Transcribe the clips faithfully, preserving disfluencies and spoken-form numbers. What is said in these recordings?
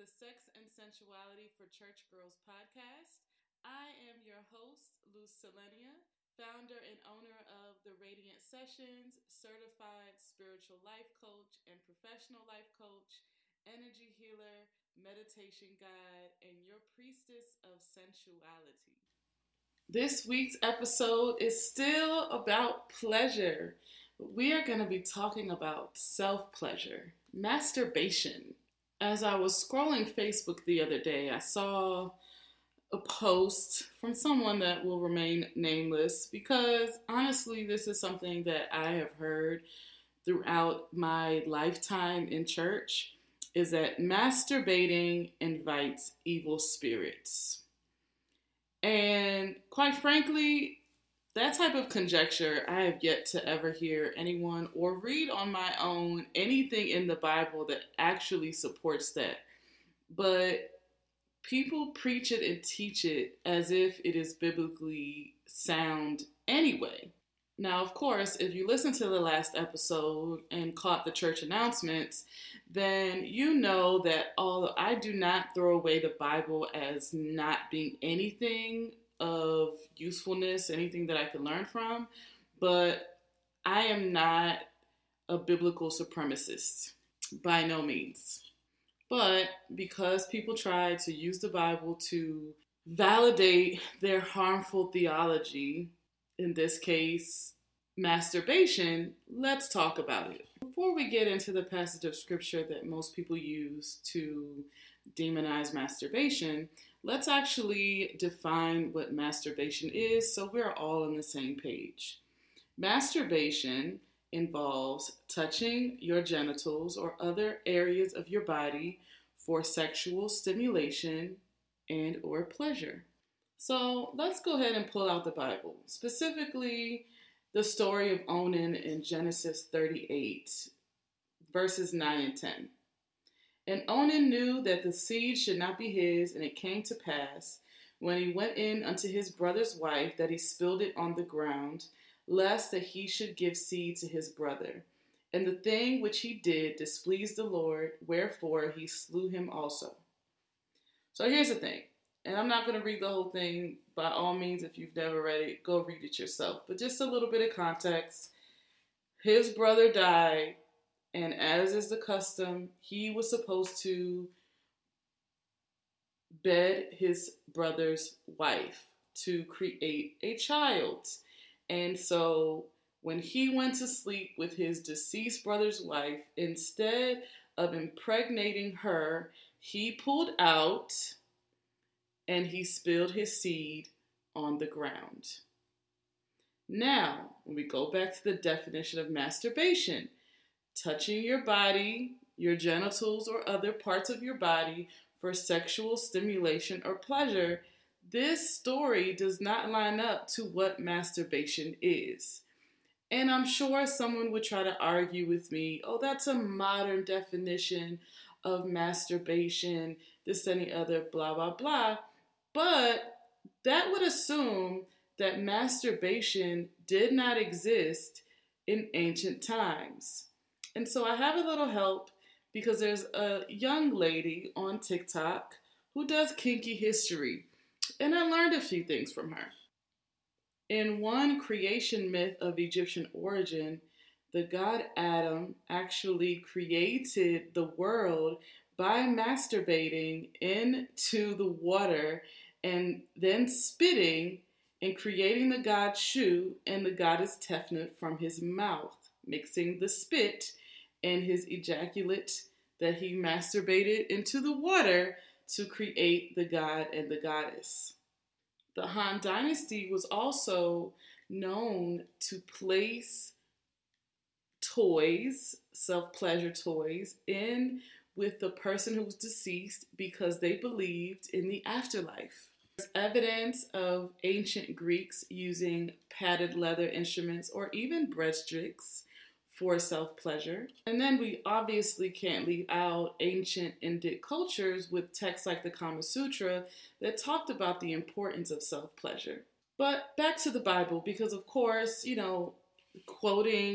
the Sex and Sensuality for Church Girls podcast. I am your host, Luz Selenia, founder and owner of the Radiant Sessions, certified spiritual life coach and professional life coach, energy healer, meditation guide, and your priestess of sensuality. This week's episode is still about pleasure. We are going to be talking about self-pleasure, masturbation. As I was scrolling Facebook the other day, I saw a post from someone that will remain nameless because honestly, this is something that I have heard throughout my lifetime in church, is that masturbating invites evil spirits. And quite frankly, that type of conjecture, I have yet to ever hear anyone or read on my own anything in the Bible that actually supports that. But people preach it and teach it as if it is biblically sound anyway. Now, of course, if you listened to the last episode and caught the church announcements, then you know that although I do not throw away the Bible as not being anything of usefulness, anything that I can learn from, but I am not a biblical supremacist, by no means. But because people try to use the Bible to validate their harmful theology, in this case, masturbation, let's talk about it. Before we get into the passage of scripture that most people use to demonize masturbation, let's actually define what masturbation is so we're all on the same page. Masturbation involves touching your genitals or other areas of your body for sexual stimulation and or pleasure. So let's go ahead and pull out the Bible, specifically the story of Onan in Genesis thirty-eight, verses nine and ten. And Onan knew that the seed should not be his, and it came to pass, when he went in unto his brother's wife, that he spilled it on the ground, lest that he should give seed to his brother. And the thing which he did displeased the Lord, wherefore he slew him also. So here's the thing, and I'm not going to read the whole thing. By all means, if you've never read it, go read it yourself. But just a little bit of context. His brother died, and as is the custom, he was supposed to bed his brother's wife to create a child. And so when he went to sleep with his deceased brother's wife, instead of impregnating her, he pulled out and he spilled his seed on the ground. Now, when we go back to the definition of masturbation, touching your body, your genitals, or other parts of your body for sexual stimulation or pleasure, this story does not line up to what masturbation is. And I'm sure someone would try to argue with me, oh, that's a modern definition of masturbation, this, any other, blah, blah, blah. But that would assume that masturbation did not exist in ancient times. And so I have a little help because there's a young lady on TikTok who does kinky history. And I learned a few things from her. In one creation myth of Egyptian origin, the god Adam actually created the world by masturbating into the water and then spitting and creating the god Shu and the goddess Tefnut from his mouth, mixing the spit and his ejaculate that he masturbated into the water to create the god and the goddess. The Han Dynasty was also known to place toys, self-pleasure toys, in with the person who was deceased because they believed in the afterlife. There's evidence of ancient Greeks using padded leather instruments or even breadsticks for self-pleasure. And then we obviously can't leave out ancient Indic cultures with texts like the Kama Sutra that talked about the importance of self-pleasure. But back to the Bible, because of course, you know, quoting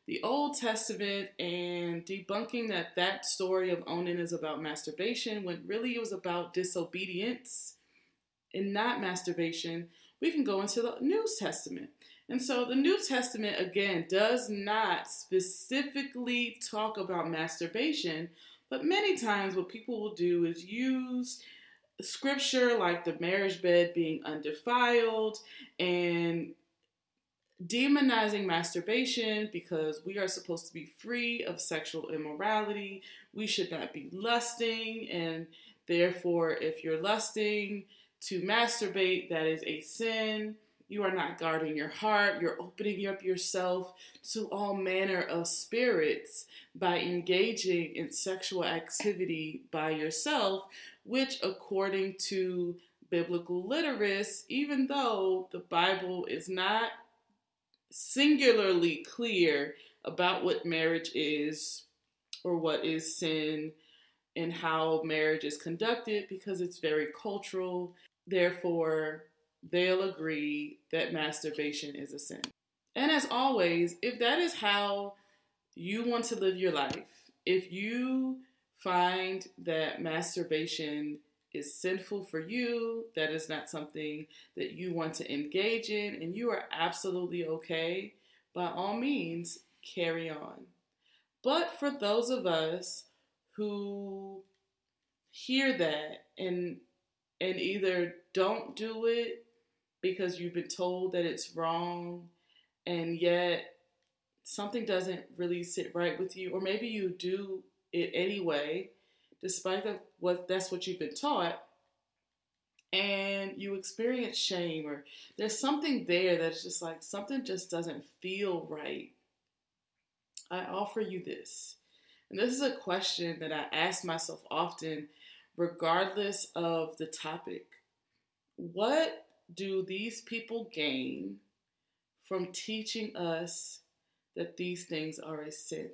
the Old Testament and debunking that that story of Onan is about masturbation when really it was about disobedience and not masturbation, we can go into the New Testament. And so the New Testament, again, does not specifically talk about masturbation, but many times what people will do is use scripture like the marriage bed being undefiled and demonizing masturbation because we are supposed to be free of sexual immorality. We should not be lusting, and therefore, if you're lusting to masturbate, that is a sin. You are not guarding your heart. You're opening up yourself to all manner of spirits by engaging in sexual activity by yourself, which, according to biblical literates, even though the Bible is not singularly clear about what marriage is or what is sin and how marriage is conducted, because it's very cultural, therefore they'll agree that masturbation is a sin. And as always, if that is how you want to live your life, if you find that masturbation is sinful for you, that is not something that you want to engage in, and you are absolutely okay, by all means, carry on. But for those of us who hear that and and either don't do it because you've been told that it's wrong, and yet something doesn't really sit right with you, or maybe you do it anyway, despite the, what that's what you've been taught, and you experience shame, or there's something there that's just like something just doesn't feel right, I offer you this. And this is a question that I ask myself often, regardless of the topic. What do these people gain from teaching us that these things are a sin?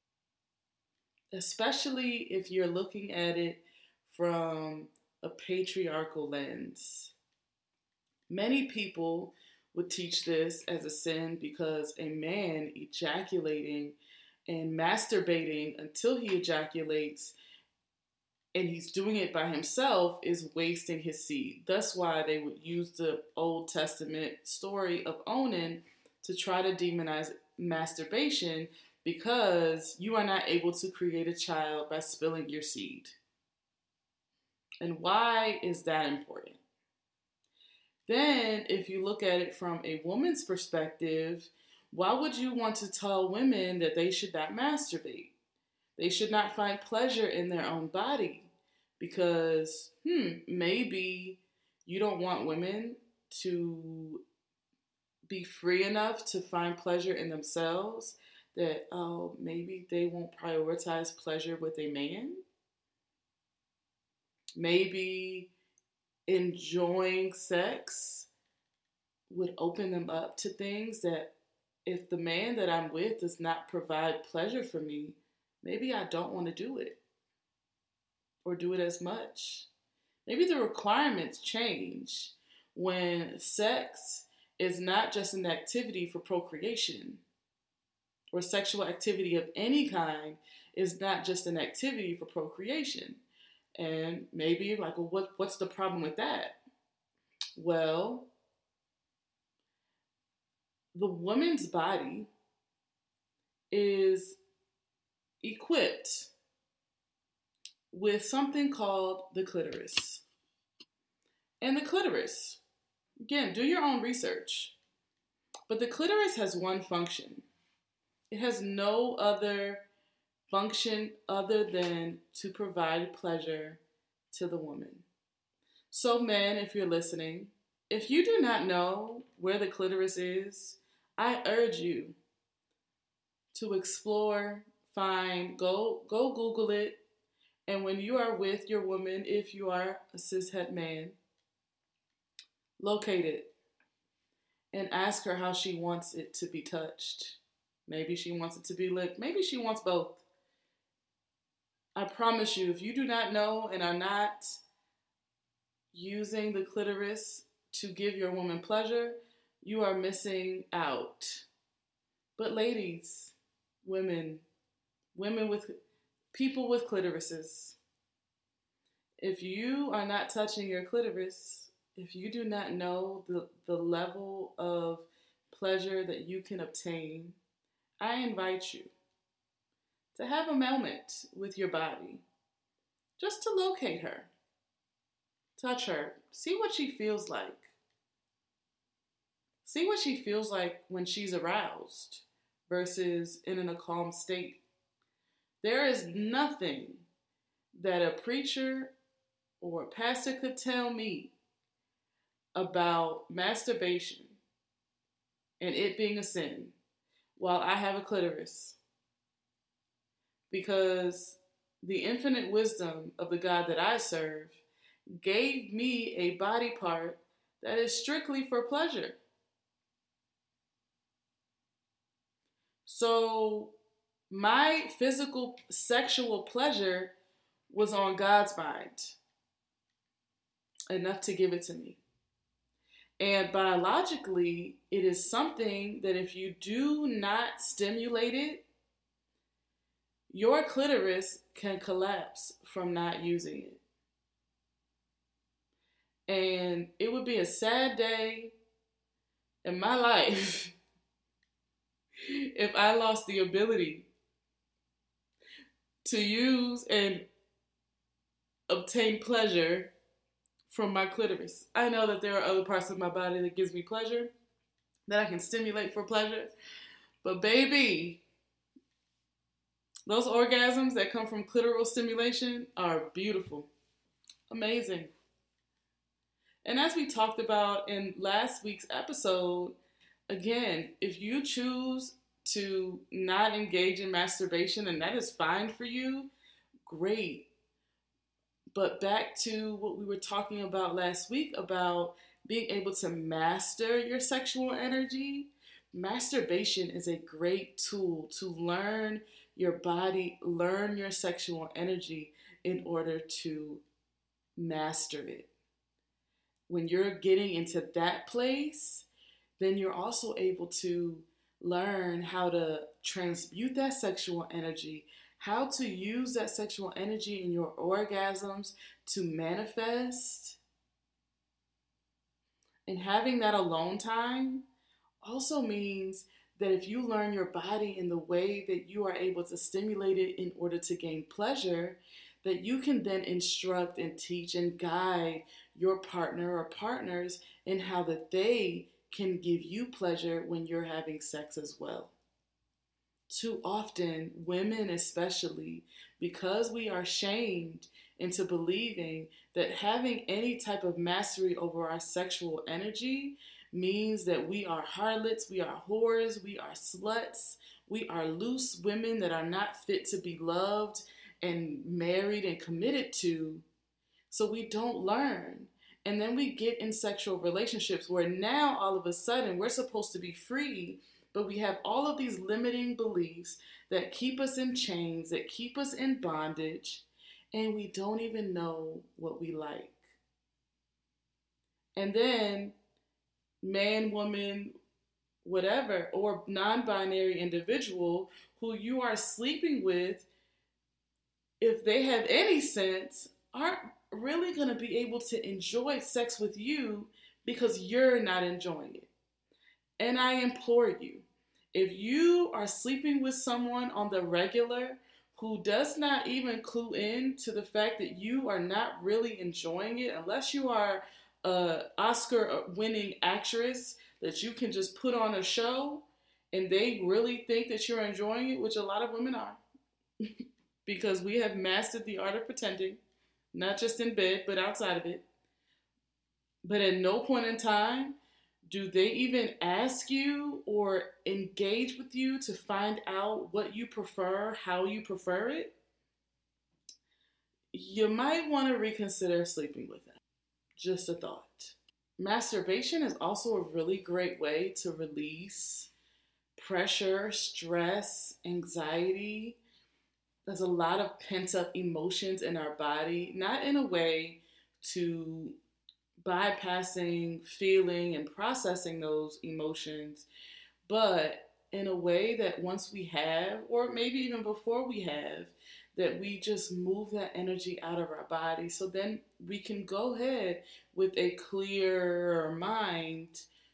Especially if you're looking at it from a patriarchal lens. Many people would teach this as a sin because a man ejaculating and masturbating until he ejaculates, and he's doing it by himself, is wasting his seed. That's why they would use the Old Testament story of Onan to try to demonize masturbation, because you are not able to create a child by spilling your seed. And why is that important? Then, if you look at it from a woman's perspective, why would you want to tell women that they should not masturbate? They should not find pleasure in their own body because, hmm, maybe you don't want women to be free enough to find pleasure in themselves, that, oh, maybe they won't prioritize pleasure with a man. Maybe enjoying sex would open them up to things that if the man that I'm with does not provide pleasure for me, maybe I don't want to do it or do it as much. Maybe the requirements change when sex is not just an activity for procreation, or sexual activity of any kind is not just an activity for procreation. And maybe like, well, what, what's the problem with that? Well, the woman's body is equipped with something called the clitoris. And the clitoris, again, do your own research, but the clitoris has one function. It has no other function other than to provide pleasure to the woman. So men, if you're listening, if you do not know where the clitoris is, I urge you to explore, find, go, go Google it. And when you are with your woman, if you are a cishet man, locate it and ask her how she wants it to be touched. Maybe she wants it to be licked. Maybe she wants both. I promise you, if you do not know and are not using the clitoris to give your woman pleasure, you are missing out. But ladies, women, women with people with clitorises. If you are not touching your clitoris, if you do not know the, the level of pleasure that you can obtain, I invite you to have a moment with your body, just to locate her, touch her, see what she feels like. See what she feels like when she's aroused versus in a calm state. There is nothing that a preacher or a pastor could tell me about masturbation and it being a sin while I have a clitoris. Because the infinite wisdom of the God that I serve gave me a body part that is strictly for pleasure. So my physical sexual pleasure was on God's mind, enough to give it to me. And biologically, it is something that if you do not stimulate it, your clitoris can collapse from not using it. And it would be a sad day in my life if I lost the ability to use and obtain pleasure from my clitoris. I know that there are other parts of my body that gives me pleasure, that I can stimulate for pleasure, but baby, those orgasms that come from clitoral stimulation are beautiful, amazing. And as we talked about in last week's episode, again, if you choose to not engage in masturbation and that is fine for you, great. But back to what we were talking about last week about being able to master your sexual energy. Masturbation is a great tool to learn your body, learn your sexual energy in order to master it. When you're getting into that place, then you're also able to learn how to transmute that sexual energy, how to use that sexual energy in your orgasms to manifest. And having that alone time also means that if you learn your body in the way that you are able to stimulate it in order to gain pleasure, that you can then instruct and teach and guide your partner or partners in how that they can give you pleasure when you're having sex as well. Too often, women especially, because we are shamed into believing that having any type of mastery over our sexual energy means that we are harlots, we are whores, we are sluts, we are loose women that are not fit to be loved and married and committed to. So we don't learn. And then we get in sexual relationships where now all of a sudden we're supposed to be free, but we have all of these limiting beliefs that keep us in chains, that keep us in bondage, and we don't even know what we like. And then man, woman, whatever, or non-binary individual who you are sleeping with, if they have any sense, aren't really going to be able to enjoy sex with you because you're not enjoying it. And I implore you, if you are sleeping with someone on the regular who does not even clue in to the fact that you are not really enjoying it, unless you are an Oscar-winning actress that you can just put on a show and they really think that you're enjoying it, which a lot of women are, because we have mastered the art of pretending, not just in bed, but outside of it. But at no point in time do they even ask you or engage with you to find out what you prefer, how you prefer it. You might want to reconsider sleeping with them. Just a thought. Masturbation is also a really great way to release pressure, stress, anxiety. There's a lot of pent-up emotions in our body, not in a way to bypassing, feeling, and processing those emotions, but in a way that once we have, or maybe even before we have, that we just move that energy out of our body, so then we can go ahead with a clear mind,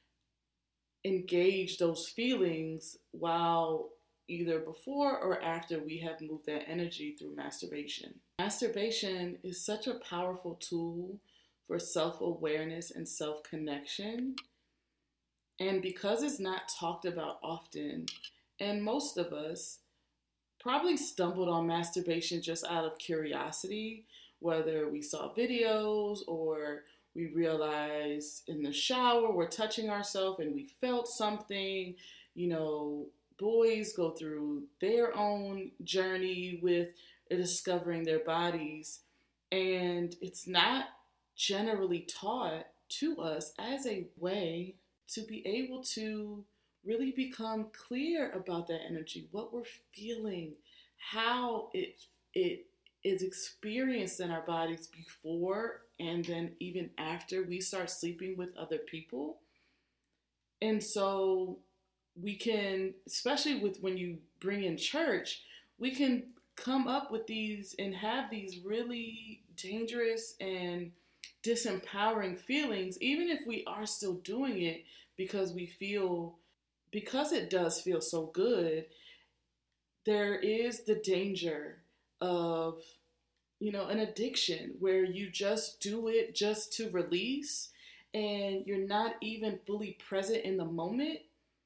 engage those feelings while either before or after we have moved that energy through masturbation. Masturbation is such a powerful tool for self-awareness and self-connection. And because it's not talked about often, and most of us probably stumbled on masturbation just out of curiosity, whether we saw videos or we realized in the shower we're touching ourselves and we felt something. You know, boys go through their own journey with discovering their bodies, and it's not generally taught to us as a way to be able to really become clear about that energy, what we're feeling, how it it is experienced in our bodies before and then even after we start sleeping with other people. And so we can, especially with when you bring in church, we can come up with these and have these really dangerous and disempowering feelings, even if we are still doing it because we feel, because it does feel so good. There is the danger of, you know, an addiction where you just do it just to release and you're not even fully present in the moment.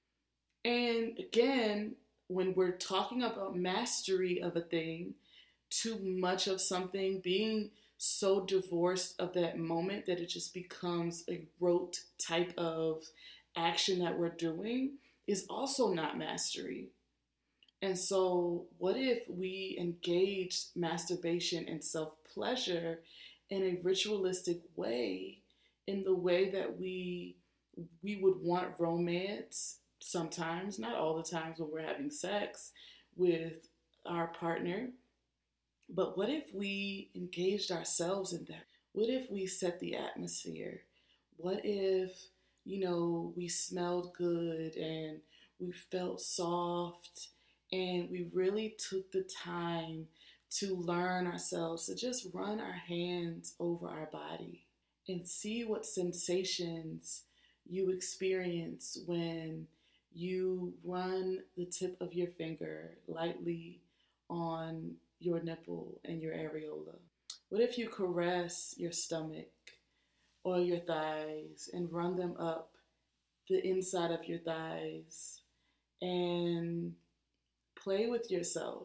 And again, when we're talking about mastery of a thing, too much of something, being so divorced of that moment that it just becomes a rote type of action that we're doing is also not mastery. And so what if we engage masturbation and self-pleasure in a ritualistic way, in the way that we we would want romance sometimes, not all the times when we're having sex with our partner, but what if we engaged ourselves in that? What if we set the atmosphere? What if, you know, we smelled good and we felt soft and we really took the time to learn ourselves, to just run our hands over our body and see what sensations you experience when you run the tip of your finger lightly on your nipple and your areola? What if you caress your stomach or your thighs and run them up the inside of your thighs and play with yourself?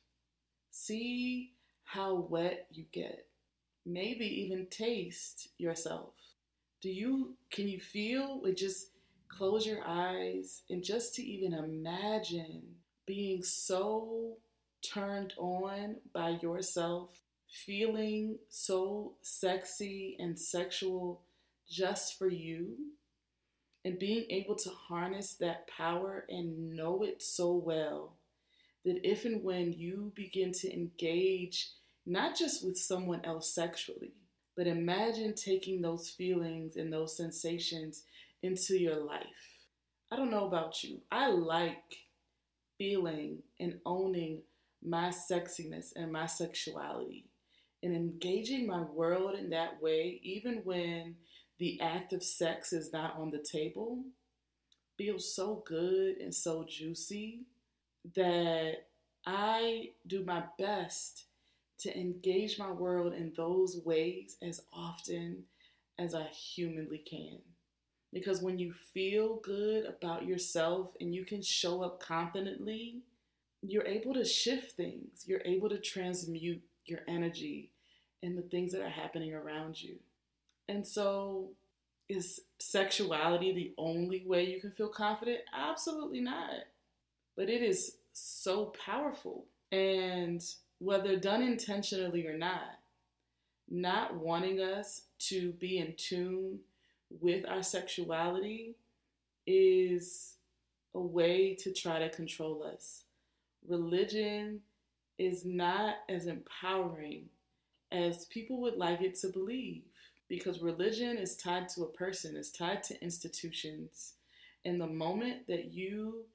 See how wet you get. Maybe even taste yourself. Do you, can you feel it? Just close your eyes and just to even imagine being so turned on by yourself, feeling so sexy and sexual just for you, and being able to harness that power and know it so well that if and when you begin to engage, not just with someone else sexually, but imagine taking those feelings and those sensations into your life. I don't know about you. I like feeling and owning my sexiness and my sexuality and engaging my world in that way, even when the act of sex is not on the table, feels so good and so juicy that I do my best to engage my world in those ways as often as I humanly can. Because when you feel good about yourself and you can show up confidently, you're able to shift things. You're able to transmute your energy and the things that are happening around you. And so, is sexuality the only way you can feel confident? Absolutely not. But it is so powerful. And whether done intentionally or not, not wanting us to be in tune with our sexuality is a way to try to control us. Religion is not as empowering as people would like it to believe, because religion is tied to a person, it's tied to institutions. And the moment that you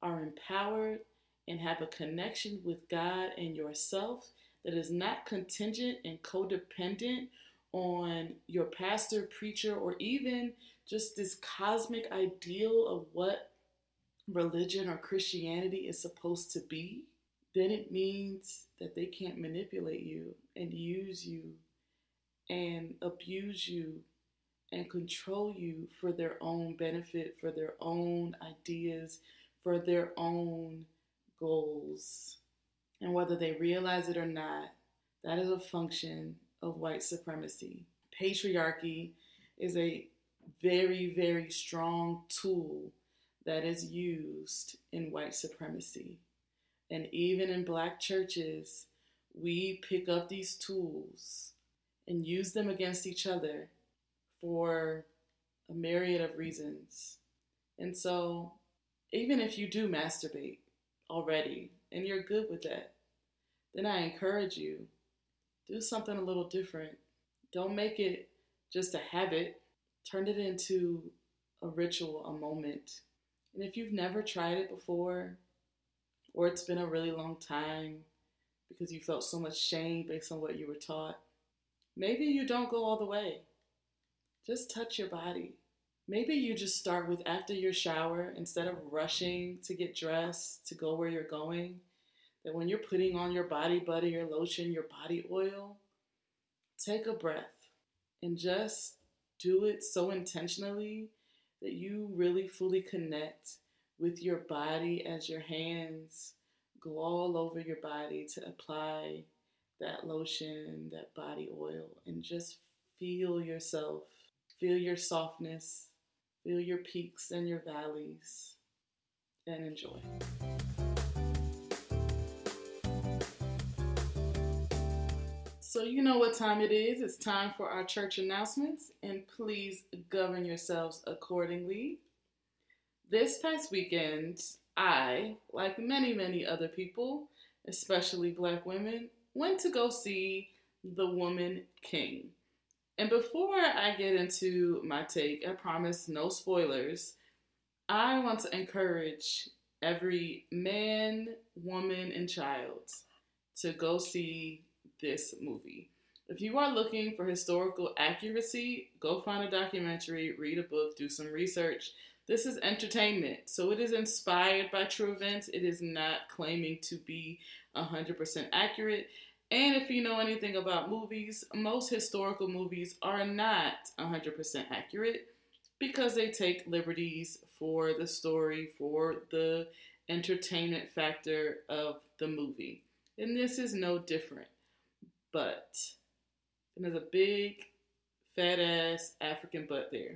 are empowered and have a connection with God and yourself that is not contingent and codependent on your pastor, preacher, or even just this cosmic ideal of what religion or Christianity is supposed to be, then it means that they can't manipulate you and use you and abuse you and control you for their own benefit, for their own ideas, for their own goals. And whether they realize it or not, that is a function of white supremacy. Patriarchy is a very, very strong tool that is used in white supremacy. And even in Black churches, we pick up these tools and use them against each other for a myriad of reasons. And so, even if you do masturbate already and you're good with that, then I encourage you, do something a little different. Don't make it just a habit. Turn it into a ritual, a moment. And if you've never tried it before, or it's been a really long time because you felt so much shame based on what you were taught, maybe you don't go all the way. Just touch your body. Maybe you just start with after your shower, instead of rushing to get dressed, to go where you're going, that when you're putting on your body butter, your lotion, your body oil, take a breath and just do it so intentionally that you really fully connect with your body as your hands go all over your body to apply that lotion, that body oil, and just feel yourself. Feel your softness, feel your peaks and your valleys, and enjoy. So you know what time it is. It's time for our church announcements, and please govern yourselves accordingly. This past weekend, I, like many, many other people, especially Black women, went to go see The Woman King. And before I get into my take, I promise no spoilers, I want to encourage every man, woman, and child to go see this movie. If you are looking for historical accuracy, go find a documentary, read a book, do some research. This is entertainment, so it is inspired by true events. It is not claiming to be one hundred percent accurate. And if you know anything about movies, most historical movies are not one hundred percent accurate because they take liberties for the story, for the entertainment factor of the movie. And this is no different. But there's a big, fat ass African butt there.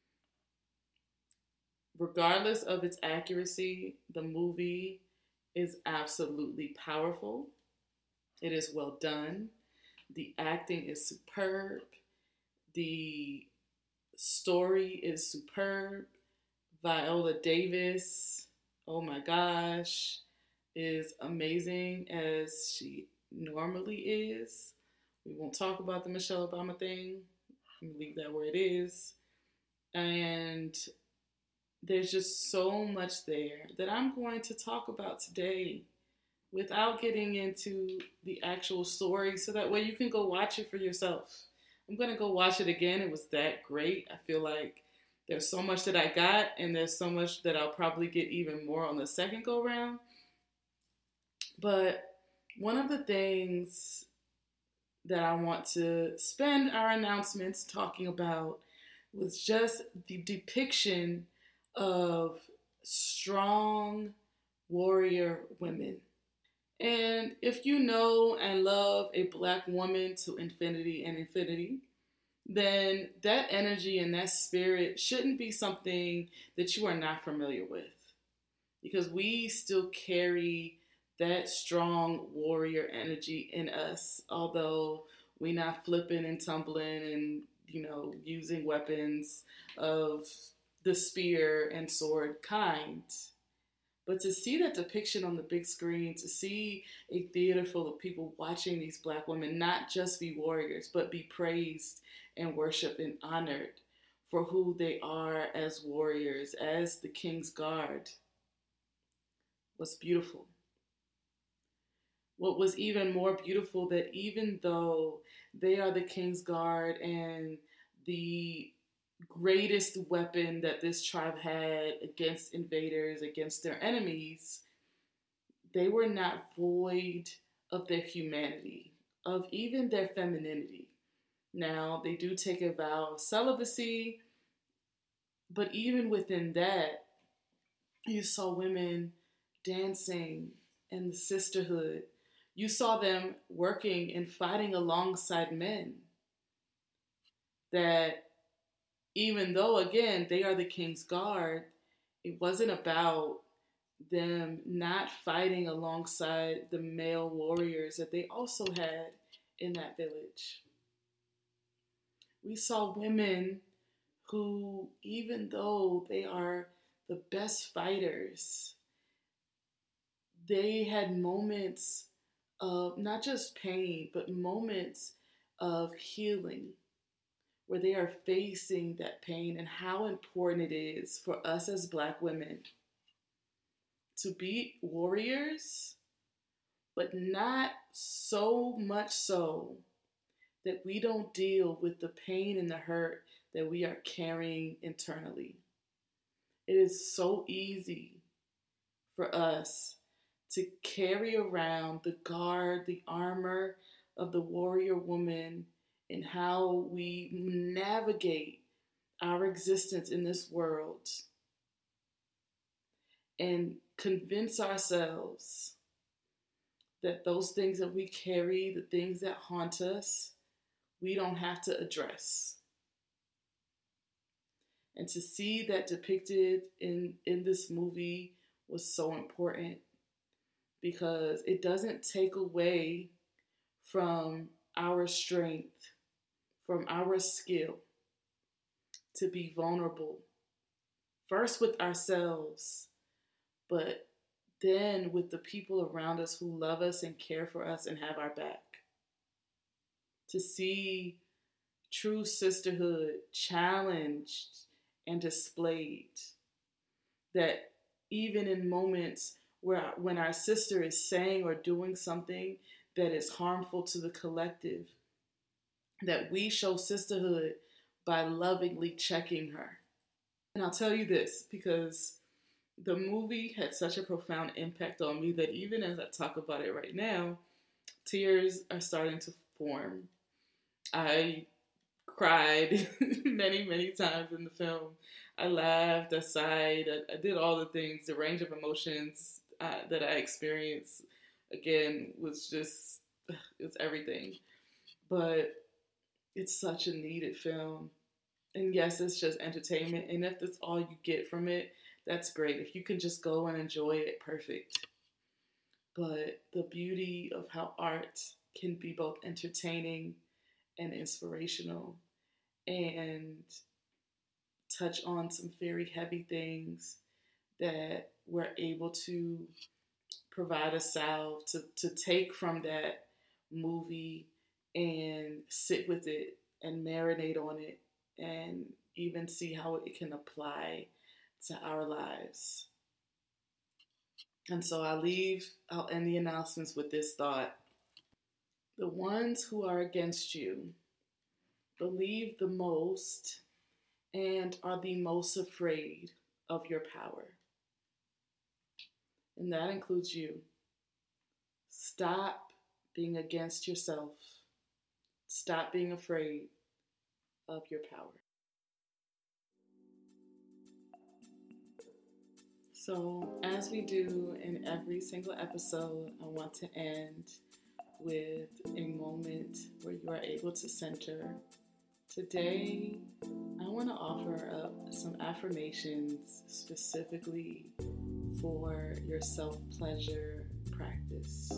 Regardless of its accuracy, the movie is absolutely powerful. It is well done. The acting is superb. The story is superb. Viola Davis, oh my gosh, is amazing as she normally is. We won't talk about the Michelle Obama thing. I'm leave that where it is. And there's just so much there that I'm going to talk about today without getting into the actual story, so that way you can go watch it for yourself. I'm going to go watch it again. It was that great. I feel like there's so much that I got, and there's so much that I'll probably get even more on the second go round. But one of the things that I want to spend our announcements talking about was just the depiction of strong warrior women. And if you know and love a Black woman to infinity and infinity, then that energy and that spirit shouldn't be something that you are not familiar with. Because we still carry that strong warrior energy in us, although we're not flipping and tumbling and, you know, using weapons of the spear and sword kind. But to see that depiction on the big screen, to see a theater full of people watching these Black women not just be warriors, but be praised and worshiped and honored for who they are as warriors, as the King's Guard. was beautiful. What was even more beautiful, that even though they are the King's Guard and the greatest weapon that this tribe had against invaders, against their enemies, they were not void of their humanity, of even their femininity. Now, they do take a vow of celibacy, but even within that, you saw women dancing and the sisterhood. You saw them working and fighting alongside men. That even though, again, they are the King's Guard, it wasn't about them not fighting alongside the male warriors that they also had in that village. We saw women who, even though they are the best fighters, they had moments of not just pain, but moments of healing, where they are facing that pain, and how important it is for us as Black women to be warriors, but not so much so that we don't deal with the pain and the hurt that we are carrying internally. It is so easy for us to carry around the guard, the armor of the warrior woman, and how we navigate our existence in this world, and convince ourselves that those things that we carry, the things that haunt us, we don't have to address. And to see that depicted in, in this movie was so important, because it doesn't take away from our strength, from our skill to be vulnerable, first with ourselves, but then with the people around us who love us and care for us and have our back. To see true sisterhood challenged and displayed, that even in moments where when our sister is saying or doing something that is harmful to the collective, that we show sisterhood by lovingly checking her. And I'll tell you this, because the movie had such a profound impact on me that even as I talk about it right now, tears are starting to form. I cried many, many times in the film. I laughed, I sighed, I, I did all the things. The range of emotions uh, that I experienced, again, was just, it's everything. But it's such a needed film. And yes, it's just entertainment. And if that's all you get from it, that's great. If you can just go and enjoy it, perfect. But the beauty of how art can be both entertaining and inspirational, and touch on some very heavy things that we're able to provide a salve to, to take from that movie and sit with it and marinate on it and even see how it can apply to our lives. And so I'll leave, I'll end the announcements with this thought. The ones who are against you believe the most and are the most afraid of your power. And that includes you. Stop being against yourself. Stop being afraid of your power. So, as we do in every single episode, I want to end with a moment where you are able to center. Today, I want to offer up some affirmations specifically for your self-pleasure practice.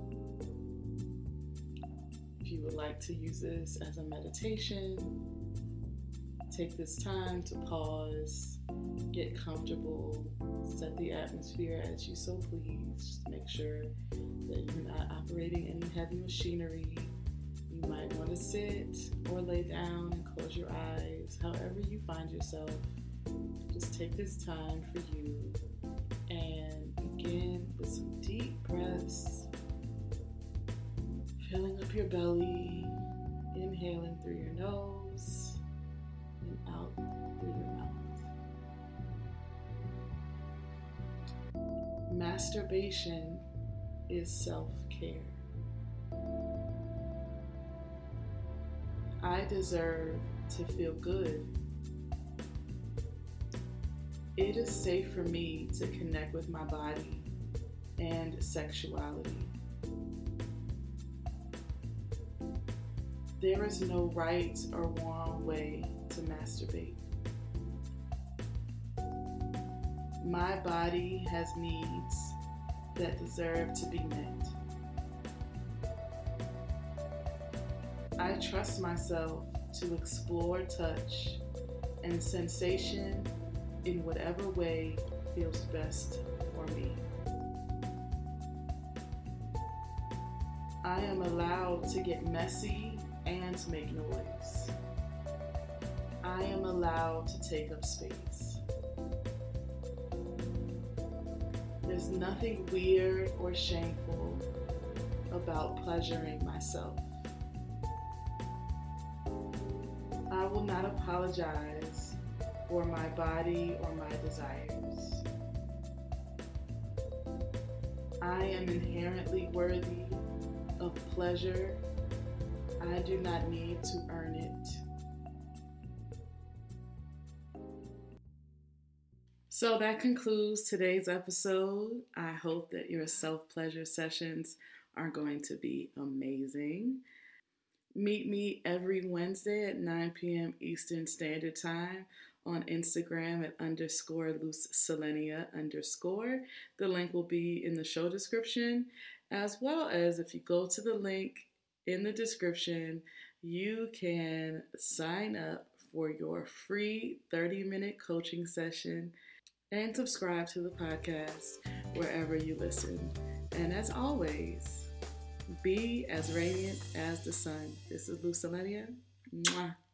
If you would like to use this as a meditation, take this time to pause, get comfortable, set the atmosphere as you so please. Just make sure that you're not operating any heavy machinery. You might want to sit or lay down and close your eyes. However you find yourself, just take this time for you and begin begin with some deep breaths, filling up your belly, inhaling through your nose and out through your mouth. Masturbation is self-care. I deserve to feel good. It is safe for me to connect with my body and sexuality. There is no right or wrong way to masturbate. My body has needs that deserve to be met. I trust myself to explore touch and sensation in whatever way feels best for me. I am allowed to get messy and make noise. I am allowed to take up space. There's nothing weird or shameful about pleasuring myself. I will not apologize for my body or my desires. I am inherently worthy of pleasure. I do not need to earn it. So that concludes today's episode. I hope that your self-pleasure sessions are going to be amazing. Meet me every Wednesday at nine p.m. Eastern Standard Time on Instagram at underscore loose selenia underscore. The link will be in the show description, as well as if you go to the link in the description, you can sign up for your free thirty-minute coaching session and subscribe to the podcast wherever you listen. And as always, be as radiant as the sun. This is Lucelenia. Mwah.